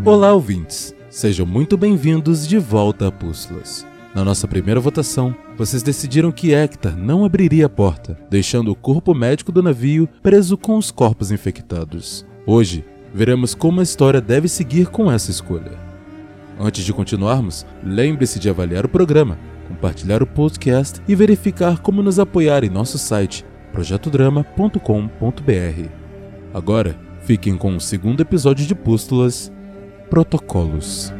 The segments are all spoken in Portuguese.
Olá, ouvintes! Sejam muito bem-vindos de volta a Pústulas. Na nossa primeira votação, vocês decidiram que Hector não abriria a porta, deixando o corpo médico do navio preso com os corpos infectados. Hoje, veremos como a história deve seguir com essa escolha. Antes de continuarmos, lembre-se de avaliar o programa, compartilhar o podcast e verificar como nos apoiar em nosso site projetodrama.com.br. Agora, fiquem com o segundo episódio de Pústulas, Protocolos.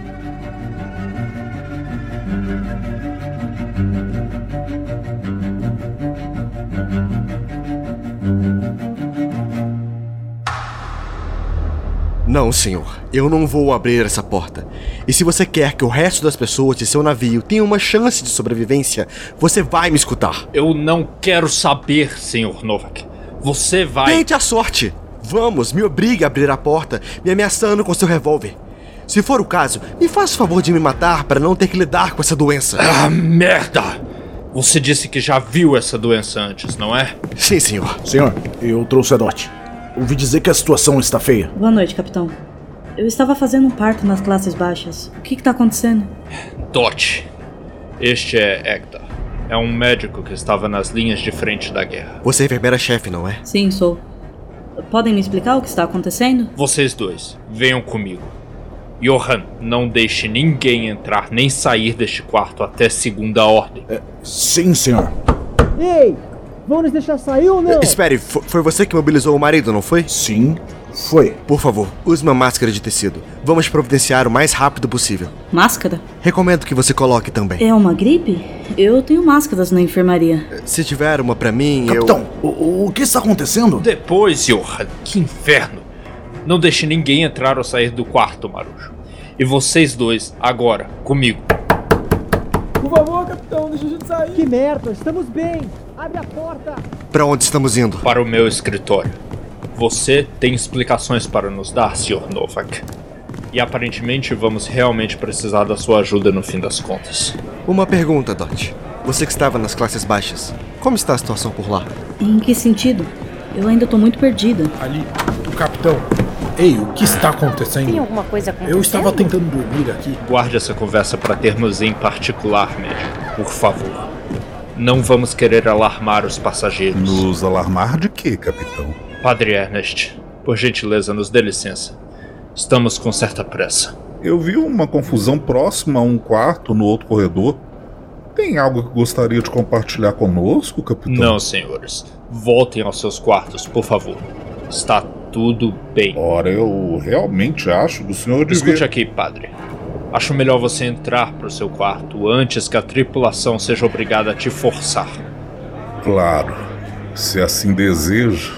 Não, senhor. Eu não vou abrir essa porta. E se você quer que o resto das pessoas de seu navio tenha uma chance de sobrevivência, você vai me escutar. Eu não quero saber, senhor Novak. Você vai... Tente a sorte. Vamos, me obrigue a abrir a porta, me ameaçando com seu revólver. Se for o caso, me faça o favor de me matar para não ter que lidar com essa doença. Ah, merda! Você disse que já viu essa doença antes, não é? Sim, senhor. Senhor, eu trouxe a Dot. Ouvi dizer que a situação está feia. Boa noite, capitão. Eu estava fazendo um parto nas classes baixas. O que está acontecendo? Dot. Este é Hector. É um médico que estava nas linhas de frente da guerra. Você é enfermeira-chefe, não é? Sim, sou. Podem me explicar o que está acontecendo? Vocês dois, venham comigo. Johan, não deixe ninguém entrar nem sair deste quarto até segunda ordem. Sim, senhor. Ei, vão nos deixar sair ou não? Espere, foi você que mobilizou o marido, não foi? Sim, foi. Por favor, use uma máscara de tecido. Vamos providenciar o mais rápido possível. Máscara? Recomendo que você coloque também. É uma gripe? Eu tenho máscaras na enfermaria. Se tiver uma pra mim, Capitão, o que está acontecendo? Depois, Johan, que inferno. Não deixe ninguém entrar ou sair do quarto, Marujo. E vocês dois, agora, comigo. Por favor, capitão, deixa a gente sair. Que merda, estamos bem. Abre a porta. Pra onde estamos indo? Para o meu escritório. Você tem explicações para nos dar, Sr. Novak. E aparentemente vamos realmente precisar da sua ajuda no fim das contas. Uma pergunta, Dot. Você que estava nas classes baixas, como está a situação por lá? Em que sentido? Eu ainda tô muito perdida. Ali, o capitão. Ei, o que está acontecendo? Tem alguma coisa acontecendo? Eu estava tentando dormir aqui. Guarde essa conversa para termos em particular, médico. Por favor. Não vamos querer alarmar os passageiros. Nos alarmar de quê, capitão? Padre Ernest, por gentileza, nos dê licença. Estamos com certa pressa. Eu vi uma confusão próxima a um quarto no outro corredor. Tem algo que gostaria de compartilhar conosco, capitão? Não, senhores. Voltem aos seus quartos, por favor. Está tudo bem. Ora, eu realmente acho que o senhor devia... Escute aqui, padre. Acho melhor você entrar para o seu quarto antes que a tripulação seja obrigada a te forçar. Claro, se assim deseja.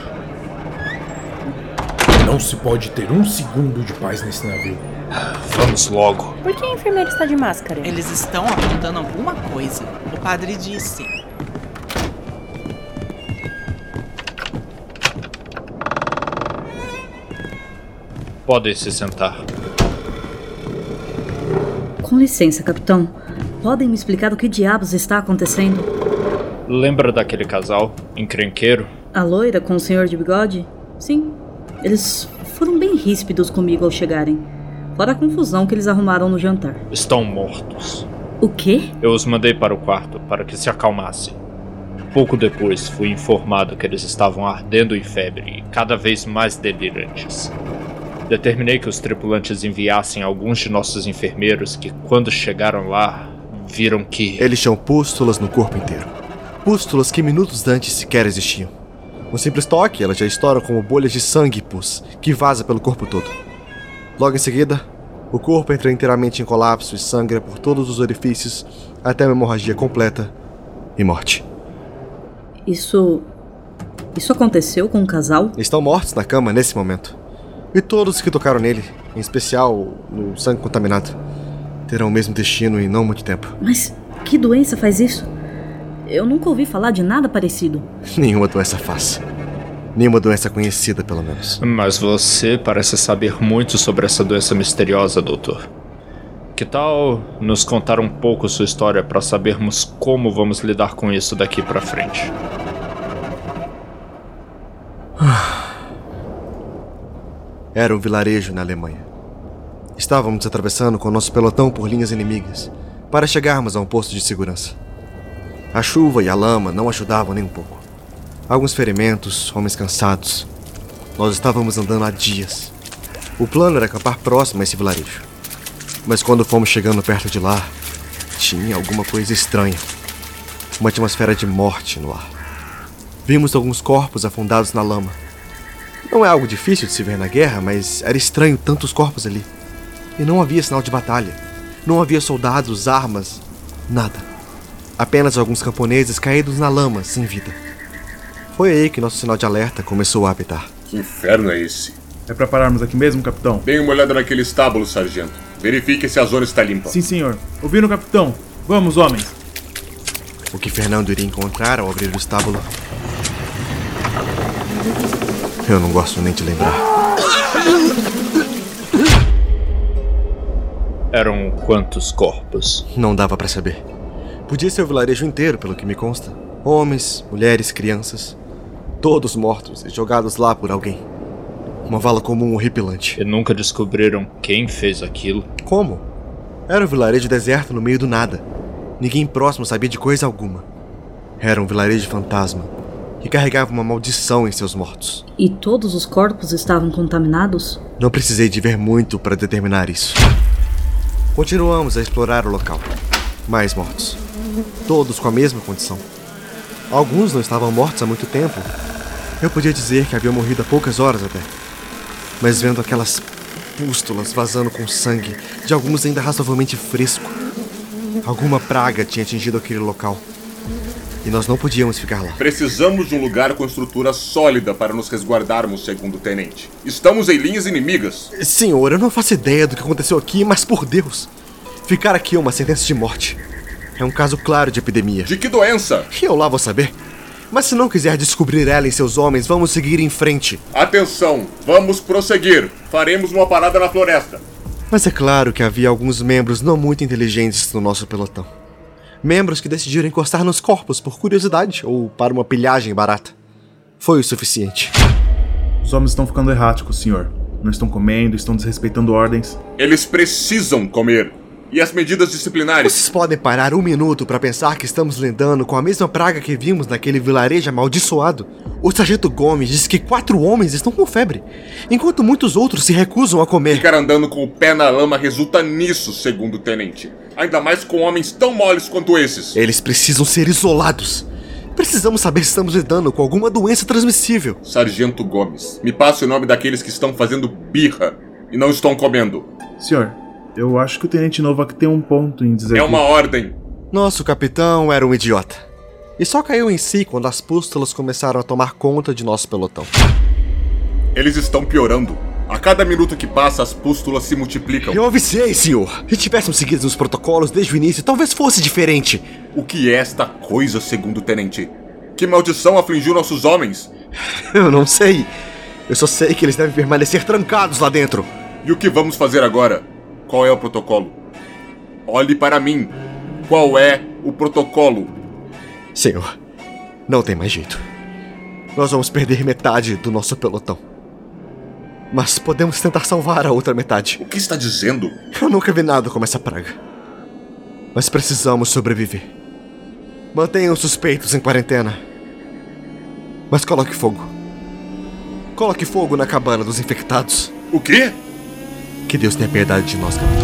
Não se pode ter um segundo de paz nesse navio. Vamos logo. Por que a enfermeira está de máscara? Eles estão apontando alguma coisa. O padre disse. Podem se sentar. Com licença, capitão. Podem me explicar o que diabos está acontecendo? Lembra daquele casal encrenqueiro? A loira com o senhor de bigode? Sim. Eles foram bem ríspidos comigo ao chegarem. Fora a confusão que eles arrumaram no jantar. Estão mortos. O quê? Eu os mandei para o quarto para que se acalmassem. Pouco depois fui informado que eles estavam ardendo em febre e cada vez mais delirantes. Determinei que os tripulantes enviassem alguns de nossos enfermeiros que, quando chegaram lá, viram que... Eles tinham pústulas no corpo inteiro. Pústulas que minutos antes sequer existiam. Um simples toque, elas já estouram como bolhas de sangue e pus, que vaza pelo corpo todo. Logo em seguida, o corpo entra inteiramente em colapso e sangra por todos os orifícios até uma hemorragia completa e morte. Isso aconteceu com um casal? Estão mortos na cama nesse momento. E todos que tocaram nele, em especial no sangue contaminado, terão o mesmo destino em não muito tempo. Mas que doença faz isso? Eu nunca ouvi falar de nada parecido. Nenhuma doença faz. Nenhuma doença conhecida, pelo menos. Mas você parece saber muito sobre essa doença misteriosa, doutor. Que tal nos contar um pouco sua história para sabermos como vamos lidar com isso daqui pra frente? Era um vilarejo na Alemanha. Estávamos atravessando com nosso pelotão por linhas inimigas para chegarmos a um posto de segurança. A chuva e a lama não ajudavam nem um pouco. Alguns ferimentos, homens cansados. Nós estávamos andando há dias. O plano era acampar próximo a esse vilarejo. Mas quando fomos chegando perto de lá, tinha alguma coisa estranha. Uma atmosfera de morte no ar. Vimos alguns corpos afundados na lama. Não é algo difícil de se ver na guerra, mas era estranho tantos corpos ali. E não havia sinal de batalha. Não havia soldados, armas, nada. Apenas alguns camponeses caídos na lama, sem vida. Foi aí que nosso sinal de alerta começou a apitar. Que inferno é esse? É pra pararmos aqui mesmo, capitão? Dê uma olhada naquele estábulo, sargento. Verifique se a zona está limpa. Sim, senhor. Ouvindo, capitão? Vamos, homens. O que Fernando iria encontrar ao abrir o estábulo, eu não gosto nem de lembrar. Eram quantos corpos? Não dava pra saber. Podia ser o vilarejo inteiro, pelo que me consta. Homens, mulheres, crianças. Todos mortos e jogados lá por alguém. Uma vala comum horripilante. E nunca descobriram quem fez aquilo? Como? Era um vilarejo deserto no meio do nada. Ninguém próximo sabia de coisa alguma. Era um vilarejo fantasma que carregava uma maldição em seus mortos. E todos os corpos estavam contaminados? Não precisei de ver muito para determinar isso. Continuamos a explorar o local. Mais mortos. Todos com a mesma condição. Alguns não estavam mortos há muito tempo. Eu podia dizer que haviam morrido há poucas horas até. Mas vendo aquelas pústulas vazando com sangue, de alguns ainda razoavelmente fresco, alguma praga tinha atingido aquele local. E nós não podíamos ficar lá. Precisamos de um lugar com estrutura sólida para nos resguardarmos, segundo o tenente. Estamos em linhas inimigas. Senhor, eu não faço ideia do que aconteceu aqui, mas por Deus, ficar aqui é uma sentença de morte. É um caso claro de epidemia. De que doença? E eu lá vou saber. Mas se não quiser descobrir ela e seus homens, vamos seguir em frente. Atenção, vamos prosseguir. Faremos uma parada na floresta. Mas é claro que havia alguns membros não muito inteligentes no nosso pelotão. Membros que decidiram encostar nos corpos por curiosidade ou para uma pilhagem barata. Foi o suficiente. Os homens estão ficando erráticos, senhor. Não estão comendo, estão desrespeitando ordens. Eles precisam comer. E as medidas disciplinares? Vocês podem parar um minuto para pensar que estamos lidando com a mesma praga que vimos naquele vilarejo amaldiçoado? O sargento Gomes disse que 4 homens estão com febre, enquanto muitos outros se recusam a comer. Ficar andando com o pé na lama resulta nisso, segundo o tenente. Ainda mais com homens tão moles quanto esses. Eles precisam ser isolados. Precisamos saber se estamos lidando com alguma doença transmissível. Sargento Gomes, me passe o nome daqueles que estão fazendo birra e não estão comendo. Senhor, eu acho que o tenente Novak tem um ponto em dizer. É uma ordem. Nosso capitão era um idiota. E só caiu em si quando as pústulas começaram a tomar conta de nosso pelotão. Eles estão piorando. A cada minuto que passa, as pústulas se multiplicam. Eu avisei, senhor. Se tivéssemos seguido os protocolos desde o início, talvez fosse diferente. O que é esta coisa, segundo o tenente? Que maldição afligiu nossos homens? Eu não sei. Eu só sei que eles devem permanecer trancados lá dentro. E o que vamos fazer agora? Qual é o protocolo? Olhe para mim. Qual é o protocolo? Senhor, não tem mais jeito. Nós vamos perder metade do nosso pelotão. Mas podemos tentar salvar a outra metade. O que está dizendo? Eu nunca vi nada como essa praga. Mas precisamos sobreviver. Mantenham os suspeitos em quarentena. Mas coloque fogo. Coloque fogo na cabana dos infectados. O quê? Que Deus tenha piedade de nós, capitão.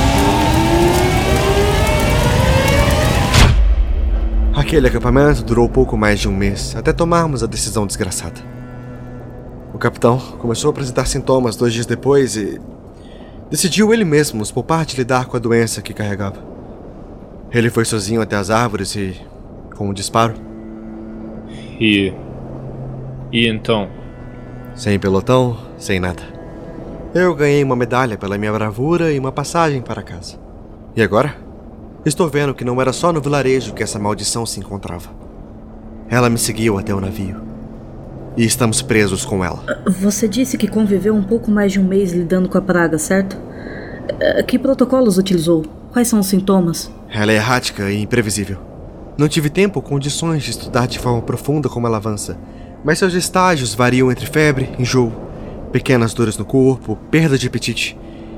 Aquele acampamento durou pouco mais de um mês, até tomarmos a decisão desgraçada. O capitão começou a apresentar sintomas 2 dias depois e decidiu ele mesmo nos poupar de lidar com a doença que carregava. Ele foi sozinho até as árvores e, com um disparo... E então? Sem pelotão, sem nada. Eu ganhei uma medalha pela minha bravura e uma passagem para casa. E agora? Estou vendo que não era só no vilarejo que essa maldição se encontrava. Ela me seguiu até o navio. E estamos presos com ela. Você disse que conviveu um pouco mais de um mês lidando com a praga, certo? Que protocolos utilizou? Quais são os sintomas? Ela é errática e imprevisível. Não tive tempo ou condições de estudar de forma profunda como ela avança, mas seus estágios variam entre febre, enjoo, pequenas dores no corpo, perda de apetite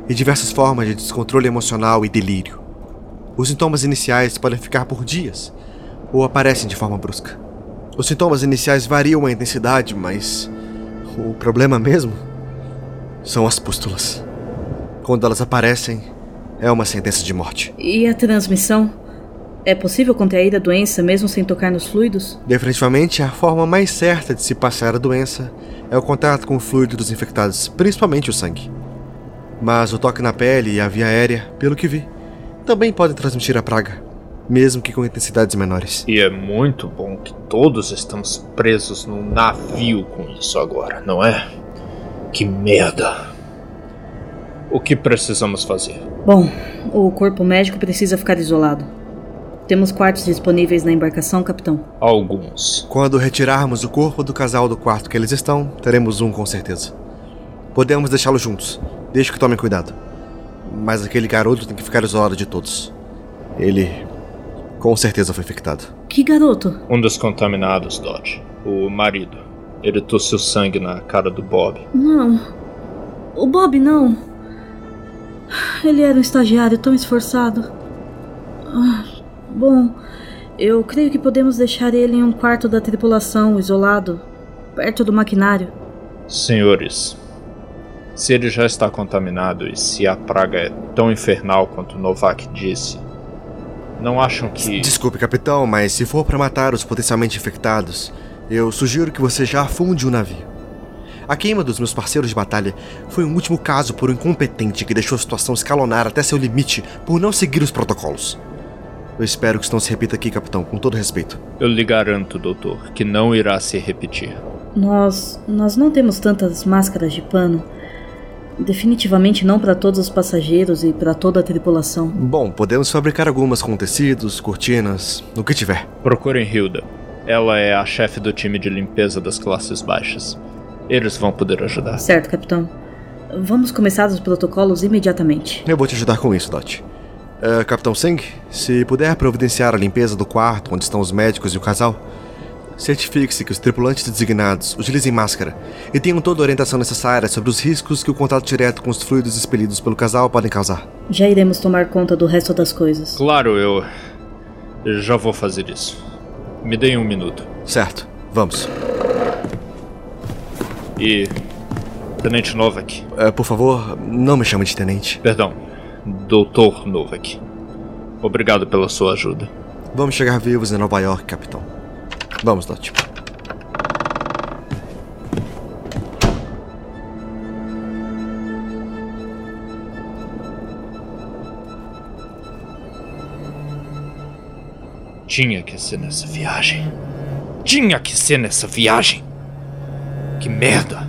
e diversas formas de descontrole emocional e delírio. Os sintomas iniciais podem ficar por dias, ou aparecem de forma brusca. Os sintomas iniciais variam a intensidade, mas o problema mesmo são as pústulas. Quando elas aparecem, é uma sentença de morte. E a transmissão? É possível contrair a doença mesmo sem tocar nos fluidos? Definitivamente, a forma mais certa de se passar a doença é o contato com o fluido dos infectados, principalmente o sangue. Mas o toque na pele e a via aérea, pelo que vi, também podem transmitir a praga, mesmo que com intensidades menores. E é muito bom que todos estamos presos num navio com isso agora, não é? Que merda! O que precisamos fazer? Bom, o corpo médico precisa ficar isolado. Temos quartos disponíveis na embarcação, capitão? Alguns. Quando retirarmos o corpo do casal do quarto que eles estão, teremos um com certeza. Podemos deixá-los juntos, desde que tomem cuidado. Mas aquele garoto tem que ficar isolado de todos. Ele, com certeza, foi infectado. Que garoto? Um dos contaminados, Dodge. O marido. Ele tossiu sangue na cara do Bob. Não. O Bob não. Ele era um estagiário tão esforçado. Bom, eu creio que podemos deixar ele em um quarto da tripulação, isolado, perto do maquinário. Senhores, se ele já está contaminado e se a praga é tão infernal quanto Novak disse, não acham que... Desculpe, capitão, mas se for para matar os potencialmente infectados, eu sugiro que você já afunde o navio. A queima dos meus parceiros de batalha foi um último caso por um incompetente que deixou a situação escalonar até seu limite por não seguir os protocolos. Eu espero que isso não se repita aqui, capitão, com todo respeito. Eu lhe garanto, doutor, que não irá se repetir. Nós não temos tantas máscaras de pano. Definitivamente não para todos os passageiros e para toda a tripulação. Bom, podemos fabricar algumas com tecidos, cortinas, o que tiver. Procurem Hilda. Ela é a chefe do time de limpeza das classes baixas. Eles vão poder ajudar. Certo, capitão. Vamos começar os protocolos imediatamente. Eu vou te ajudar com isso, Dot. Capitão Singh, se puder providenciar a limpeza do quarto onde estão os médicos e o casal, certifique-se que os tripulantes designados utilizem máscara e tenham toda a orientação necessária sobre os riscos que o contato direto com os fluidos expelidos pelo casal podem causar. Já iremos tomar conta do resto das coisas. Claro, eu já vou fazer isso. Me deem um minuto. Certo, vamos. E... Tenente Novak. Por favor, não me chame de tenente. Perdão, Doutor Novak. Obrigado pela sua ajuda. Vamos chegar vivos em Nova York, capitão. Vamos, Dot. Tinha que ser nessa viagem. Tinha que ser nessa viagem. Que merda.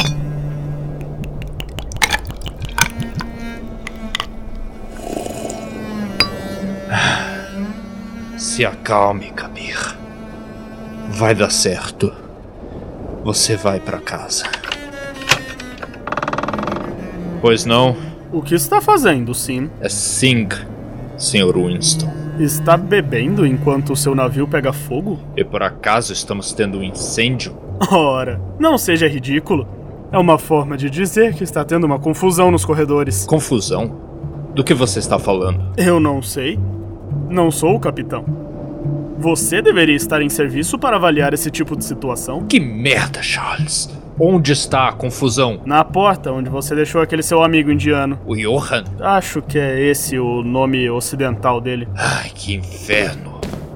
Se acalme, Kabir. Vai dar certo. Você vai pra casa. Pois não? O que está fazendo, Sim? É Singh, Sr. Winston. Está bebendo enquanto o seu navio pega fogo? E por acaso estamos tendo um incêndio? Ora, não seja ridículo. É uma forma de dizer que está tendo uma confusão nos corredores. Confusão? Do que você está falando? Eu não sei. Não sou o capitão. Você deveria estar em serviço para avaliar esse tipo de situação. Que merda, Charles! Onde está a confusão? Na porta, onde você deixou aquele seu amigo indiano. O Johan? Acho que é esse o nome ocidental dele. Ai, que inferno.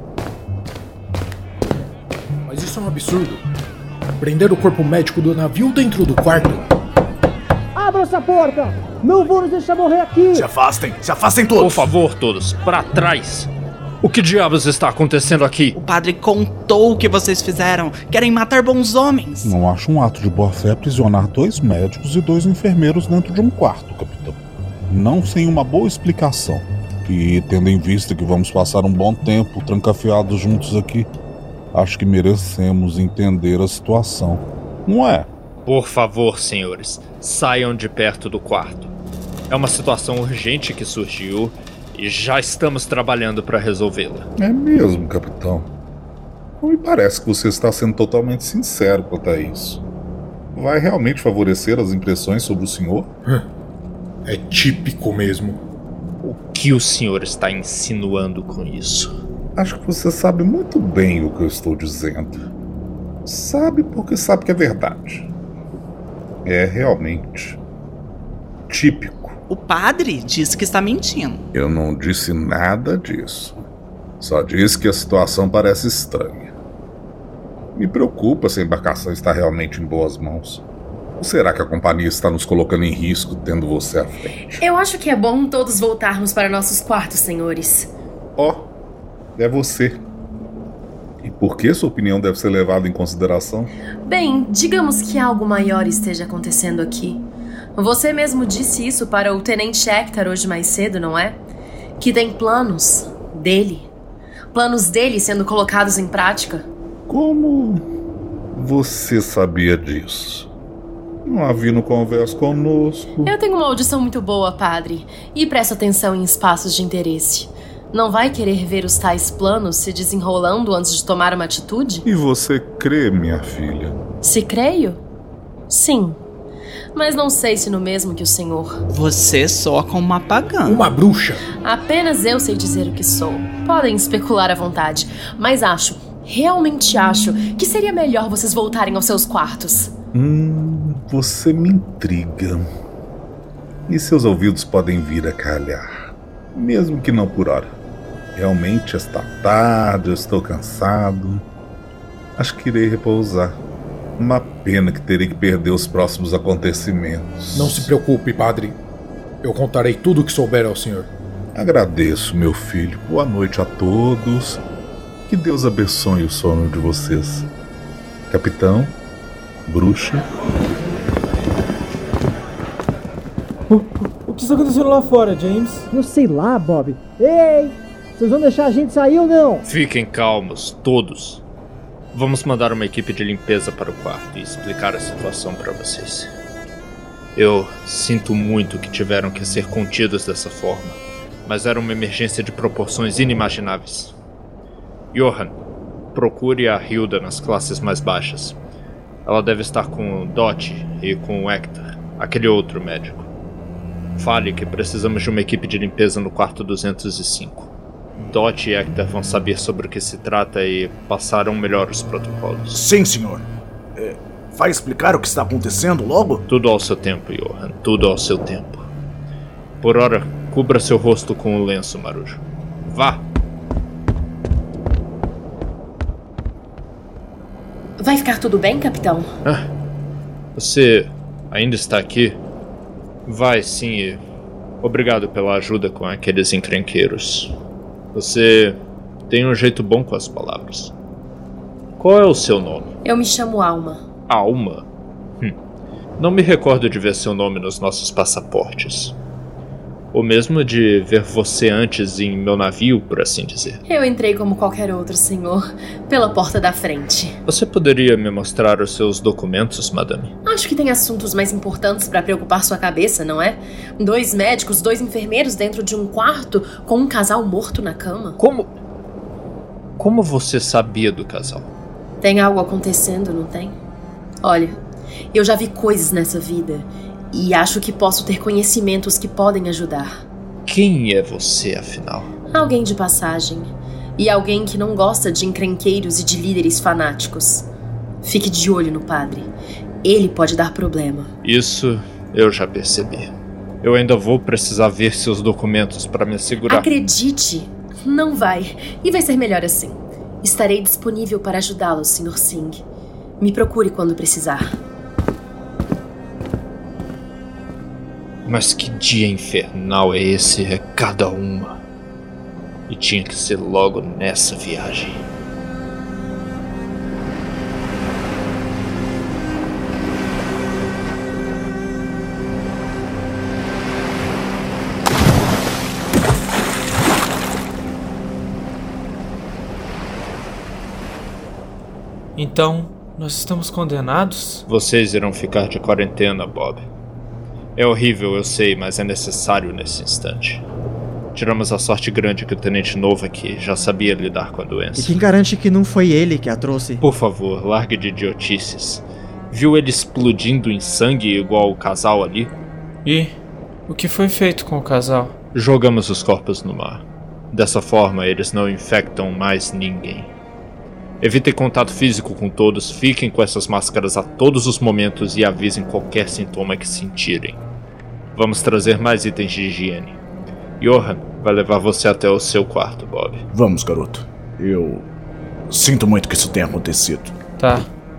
Mas isso é um absurdo. Prender o corpo médico do navio dentro do quarto. Abra essa porta! Não vou nos deixar morrer aqui! Se afastem todos! Por favor, todos, para trás! O que diabos está acontecendo aqui? O padre contou o que vocês fizeram. Querem matar bons homens. Não acho um ato de boa-fé aprisionar 2 médicos e 2 enfermeiros dentro de um quarto, capitão. Não sem uma boa explicação. E tendo em vista que vamos passar um bom tempo trancafiados juntos aqui, acho que merecemos entender a situação. Não é? Por favor, senhores, saiam de perto do quarto. É uma situação urgente que surgiu e já estamos trabalhando para resolvê-la. É mesmo, capitão. Não me parece que você está sendo totalmente sincero quanto a isso. Vai realmente favorecer as impressões sobre o senhor? É típico mesmo. O que o senhor está insinuando com isso? Acho que você sabe muito bem o que eu estou dizendo. Sabe porque sabe que é verdade. É realmente típico. O padre disse que está mentindo. Eu não disse nada disso. Só disse que a situação parece estranha. Me preocupa se a embarcação está realmente em boas mãos. Ou será que a companhia está nos colocando em risco tendo você à frente? Eu acho que é bom todos voltarmos para nossos quartos, senhores. É você. E por que sua opinião deve ser levada em consideração? Bem, digamos que algo maior esteja acontecendo aqui. Você mesmo disse isso para o Tenente Hector hoje mais cedo, não é? Que tem planos dele. Planos dele sendo colocados em prática. Como você sabia disso? Não havia no conversa conosco. Eu tenho uma audição muito boa, padre, e presto atenção em espaços de interesse. Não vai querer ver os tais planos se desenrolando antes de tomar uma atitude? E você crê, minha filha? Se creio? Sim. Mas não sei se no mesmo que o senhor. Você soa como uma pagã. Uma bruxa. Apenas eu sei dizer o que sou. Podem especular à vontade, mas realmente acho que seria melhor vocês voltarem aos seus quartos. Você me intriga. E seus ouvidos podem vir a calhar, mesmo que não por hora. Realmente está tarde, eu estou cansado. Acho que irei repousar. Uma pena que terei que perder os próximos acontecimentos. Não se preocupe, padre. Eu contarei tudo o que souber ao senhor. Agradeço, meu filho. Boa noite a todos. Que Deus abençoe o sono de vocês. Capitão, bruxa. O que está acontecendo lá fora, James? Eu sei lá, Bob. Ei! Vocês vão deixar a gente sair ou não? Fiquem calmos, todos. Vamos mandar uma equipe de limpeza para o quarto e explicar a situação para vocês. Eu sinto muito que tiveram que ser contidos dessa forma, mas era uma emergência de proporções inimagináveis. Johan, procure a Hilda nas classes mais baixas. Ela deve estar com o Dot e com o Hector, aquele outro médico. Fale que precisamos de uma equipe de limpeza no quarto 205. Dot e Hector vão saber sobre o que se trata e passarão melhor os protocolos. Sim, senhor. Vai explicar o que está acontecendo logo? Tudo ao seu tempo, Johan. Tudo ao seu tempo. Por hora, cubra seu rosto com o lenço, Marujo. Vá! Vai ficar tudo bem, capitão? Você ainda está aqui? Vai, sim, e obrigado pela ajuda com aqueles encrenqueiros. Você tem um jeito bom com as palavras. Qual é o seu nome? Eu me chamo Alma. Alma? Não me recordo de ver seu nome nos nossos passaportes. Ou mesmo de ver você antes em meu navio, por assim dizer. Eu entrei como qualquer outro, senhor, pela porta da frente. Você poderia me mostrar os seus documentos, madame? Acho que tem assuntos mais importantes para preocupar sua cabeça, não é? 2 médicos, 2 enfermeiros dentro de um quarto com um casal morto na cama. Como você sabia do casal? Tem algo acontecendo, não tem? Olha, eu já vi coisas nessa vida e acho que posso ter conhecimentos que podem ajudar. Quem é você, afinal? Alguém de passagem. E alguém que não gosta de encrenqueiros e de líderes fanáticos. Fique de olho no padre. Ele pode dar problema. Isso eu já percebi. Eu ainda vou precisar ver seus documentos para me assegurar. Acredite, não vai. E vai ser melhor assim. Estarei disponível para ajudá-lo, Sr. Singh. Me procure quando precisar. Mas que dia infernal é esse? É cada uma. E tinha que ser logo nessa viagem. Então, nós estamos condenados? Vocês irão ficar de quarentena, Bob. É horrível, eu sei, mas é necessário nesse instante. Tiramos a sorte grande que o tenente novo aqui já sabia lidar com a doença. E quem garante que não foi ele que a trouxe? Por favor, largue de idiotices. Viu ele explodindo em sangue igual o casal ali? E O que foi feito com o casal? Jogamos os corpos no mar. Dessa forma, eles não infectam mais ninguém. Evitem contato físico com todos, fiquem com essas máscaras a todos os momentos e avisem qualquer sintoma que sentirem. Vamos trazer mais itens de higiene. Johan vai levar você até o seu quarto, Bob. Vamos, garoto. Eu sinto muito que isso tenha acontecido. Tá.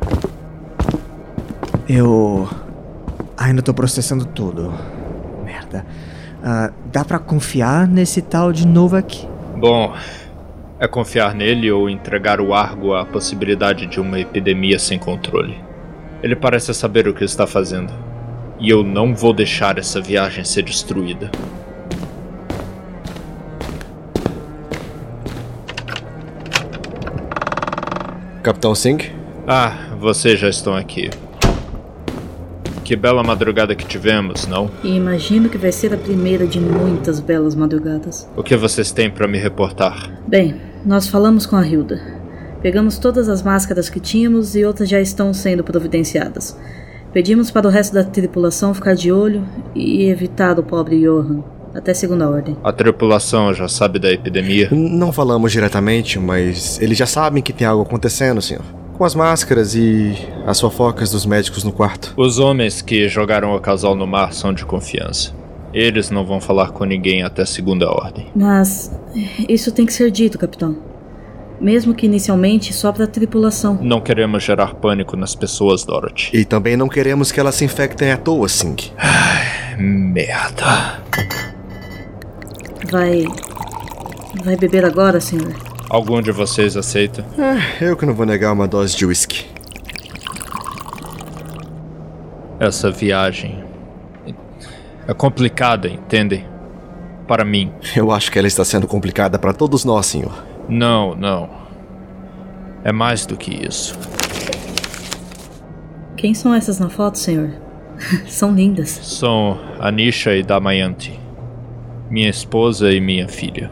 Eu ainda tô processando tudo. Merda. Dá pra confiar nesse tal de Novak? Bom, é confiar nele ou entregar o Argo à possibilidade de uma epidemia sem controle. Ele parece saber o que está fazendo. E eu não vou deixar essa viagem ser destruída. Capitão Singh? Ah, vocês já estão aqui. Que bela madrugada que tivemos, não? E imagino que vai ser a primeira de muitas belas madrugadas. O que vocês têm para me reportar? Bem, nós falamos com a Hilda. Pegamos todas as máscaras que tínhamos e outras já estão sendo providenciadas. Pedimos para o resto da tripulação ficar de olho e evitar o pobre Johan, até segunda ordem. A tripulação já sabe da epidemia? Não falamos diretamente, mas eles já sabem que tem algo acontecendo, senhor. Com as máscaras e as fofocas dos médicos no quarto. Os homens que jogaram o casal no mar são de confiança. Eles não vão falar com ninguém até segunda ordem. Mas isso tem que ser dito, capitão. Mesmo que inicialmente só para a tripulação. Não queremos gerar pânico nas pessoas, Dorothy. E também não queremos que elas se infectem à toa, Singh. Ai, merda. Vai beber agora, senhor? Algum de vocês aceita? Eu que não vou negar uma dose de whisky. Essa viagem é complicada, entendem? Para mim. Eu acho que ela está sendo complicada para todos nós, senhor. Não. É mais do que isso. Quem são essas na foto, senhor? São lindas. São Anisha e Damayanti. Minha esposa e minha filha.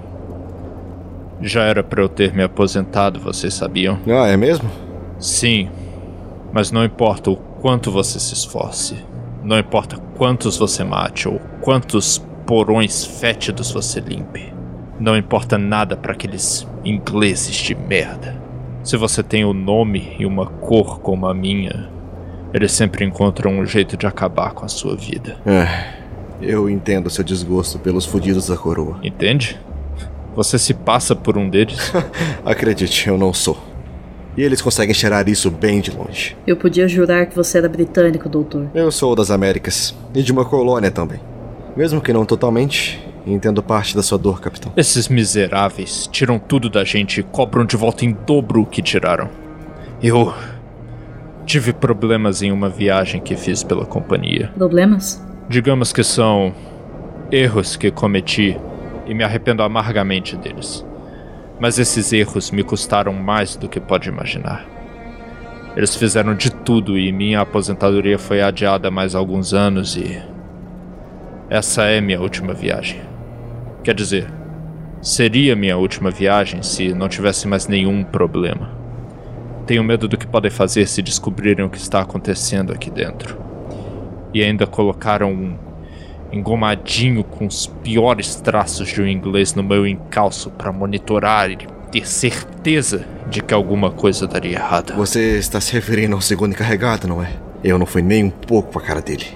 Já era para eu ter me aposentado, vocês sabiam? Ah, é mesmo? Sim, mas não importa o quanto você se esforce, não importa quantos você mate ou quantos porões fétidos você limpe, não importa nada para aqueles ingleses de merda. Se você tem um nome e uma cor como a minha, eles sempre encontram um jeito de acabar com a sua vida. Eu entendo seu desgosto pelos fudidos da coroa. Entende? Você se passa por um deles? Acredite, eu não sou. E eles conseguem cheirar isso bem de longe. Eu podia jurar que você era britânico, doutor. Eu sou das Américas. E de uma colônia também. Mesmo que não totalmente, entendo parte da sua dor, capitão. Esses miseráveis tiram tudo da gente e cobram de volta em dobro o que tiraram. Eu tive problemas em uma viagem que fiz pela companhia. Problemas? Digamos que são erros que cometi e me arrependo amargamente deles. Mas esses erros me custaram mais do que pode imaginar. Eles fizeram de tudo e minha aposentadoria foi adiada mais alguns anos e... essa é minha última viagem. Quer dizer, seria minha última viagem se não tivesse mais nenhum problema. Tenho medo do que podem fazer se descobrirem o que está acontecendo aqui dentro. E ainda colocaram um engomadinho com os piores traços de um inglês no meu encalço para monitorar e ter certeza de que alguma coisa daria errado. Você está se referindo ao segundo encarregado, não é? Eu não fui nem um pouco a cara dele.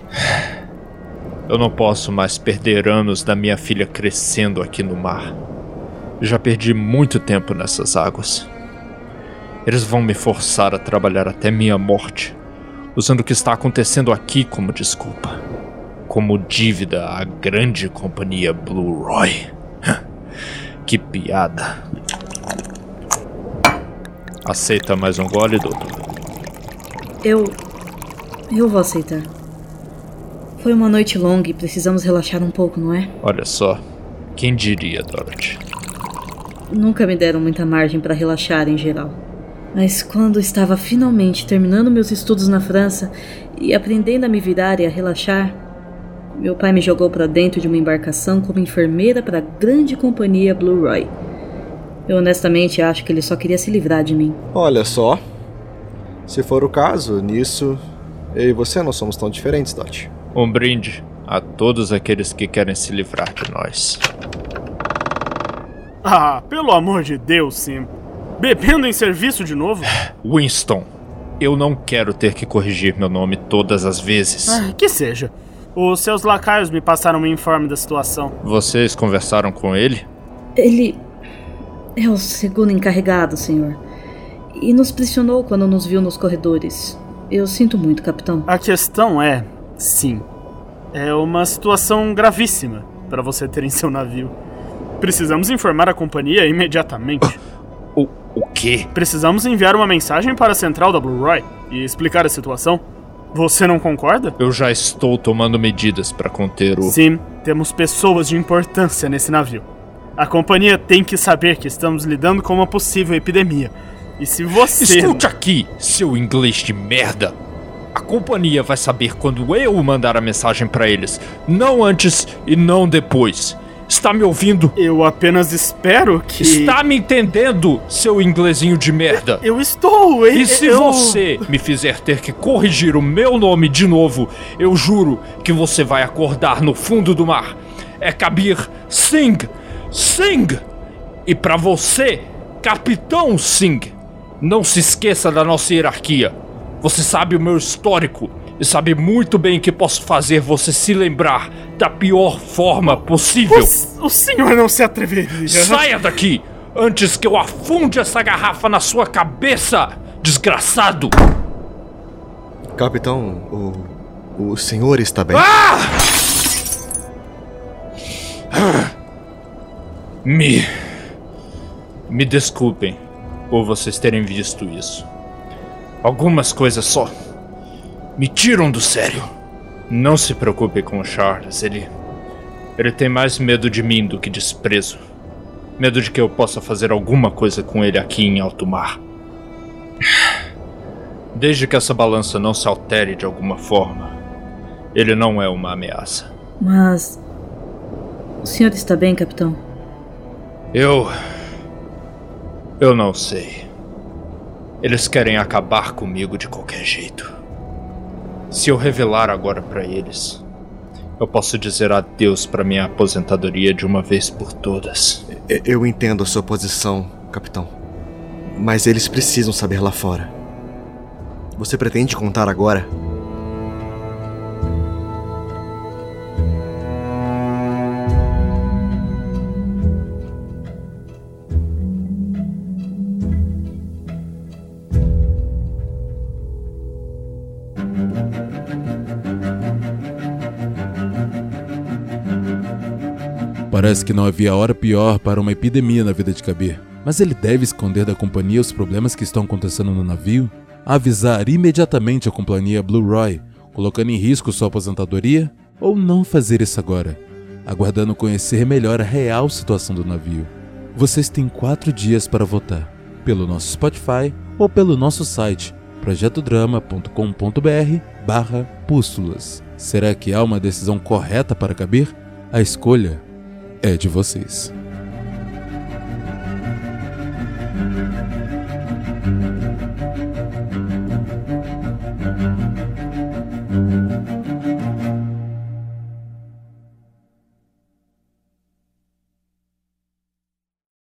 Eu não posso mais perder anos da minha filha crescendo aqui no mar. Já perdi muito tempo nessas águas. Eles vão me forçar a trabalhar até minha morte, usando o que está acontecendo aqui como desculpa. Como dívida à grande companhia Blue Roy. Que piada. Aceita mais um gole, doutor? Eu vou aceitar. Foi uma noite longa e precisamos relaxar um pouco, não é? Olha só, quem diria, Dorothy? Nunca me deram muita margem para relaxar em geral. Mas quando estava finalmente terminando meus estudos na França e aprendendo a me virar e a relaxar, meu pai me jogou para dentro de uma embarcação como enfermeira para a grande companhia Blue Roy. Eu honestamente acho que ele só queria se livrar de mim. Olha só. Se for o caso, nisso, eu e você não somos tão diferentes, Dot. Um brinde a todos aqueles que querem se livrar de nós. Ah, pelo amor de Deus, Sim. Bebendo em serviço de novo? Winston, eu não quero ter que corrigir meu nome todas as vezes. Que seja. Os seus lacaios me passaram um informe da situação. Vocês conversaram com ele? Ele é o segundo encarregado, senhor. E nos pressionou quando nos viu nos corredores. Eu sinto muito, capitão. A questão é, sim, é uma situação gravíssima para você ter em seu navio. Precisamos informar a companhia imediatamente. O quê? Precisamos enviar uma mensagem para a central da Blue Roy e explicar a situação. Você não concorda? Eu já estou tomando medidas para conter o... Sim, temos pessoas de importância nesse navio. A companhia tem que saber que estamos lidando com uma possível epidemia. E se você... Escute aqui, seu inglês de merda. A companhia vai saber quando eu mandar a mensagem para eles. Não antes e não depois. Está me ouvindo? Eu apenas espero que... Está me entendendo, seu inglesinho de merda? Eu estou... E se você me fizer ter que corrigir o meu nome de novo, eu juro que você vai acordar no fundo do mar. É Kabir Singh. Singh! E pra você, Capitão Singh. Não se esqueça da nossa hierarquia. Você sabe o meu histórico e sabe muito bem que posso fazer você se lembrar da pior forma possível. O senhor não se atreveria. Saia daqui, antes que eu afunde essa garrafa na sua cabeça, desgraçado. Capitão, o senhor está bem? Me desculpem por vocês terem visto isso. Algumas coisas só me tiram do sério. Não se preocupe com o Charles, ele tem mais medo de mim do que desprezo. Medo de que eu possa fazer alguma coisa com ele aqui em alto mar. Desde que essa balança não se altere de alguma forma, ele não é uma ameaça. Mas... o senhor está bem, capitão? Eu não sei. Eles querem acabar comigo de qualquer jeito. Se eu revelar agora pra eles, eu posso dizer adeus pra minha aposentadoria de uma vez por todas. Eu entendo a sua posição, capitão. Mas eles precisam saber lá fora. Você pretende contar agora? Parece que não havia hora pior para uma epidemia na vida de Kabir. Mas ele deve esconder da companhia os problemas que estão acontecendo no navio? Avisar imediatamente a companhia Blue Roy, colocando em risco sua aposentadoria? Ou não fazer isso agora, aguardando conhecer melhor a real situação do navio? Vocês têm 4 dias para votar, pelo nosso Spotify ou pelo nosso site projetodrama.com.br/pústulas. Será que há uma decisão correta para Kabir? A escolha é de vocês.